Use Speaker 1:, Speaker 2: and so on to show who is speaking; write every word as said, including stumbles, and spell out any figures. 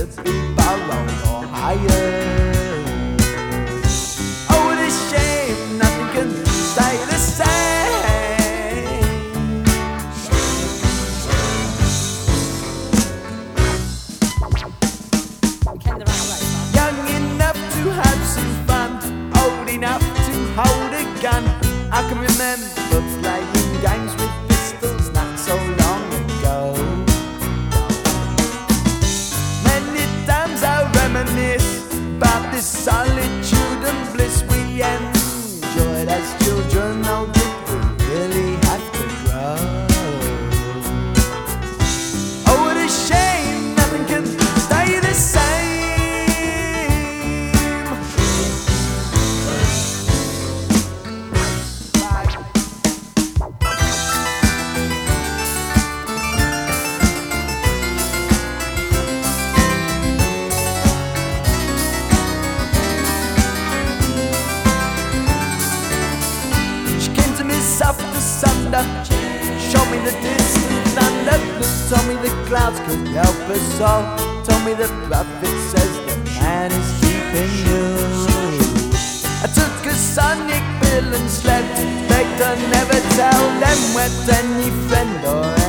Speaker 1: to be borrowed or hired. Oh, what a shame, nothing can stay the same. Young enough to have some fun, old enough to hold a gun. I can remember playing games with pistols not so long ago. Many times I reminisce about this solitude and bliss we enjoyed as children. Oh, did we really have to grow? Oh, what a shame, nothing can stay the same. Soft asunder, show me the distant thunder. Told me the clouds could help us all. Told me the prophet says the man is keeping you. I took a sonic pill and slept. They don't never tell them wept any friend or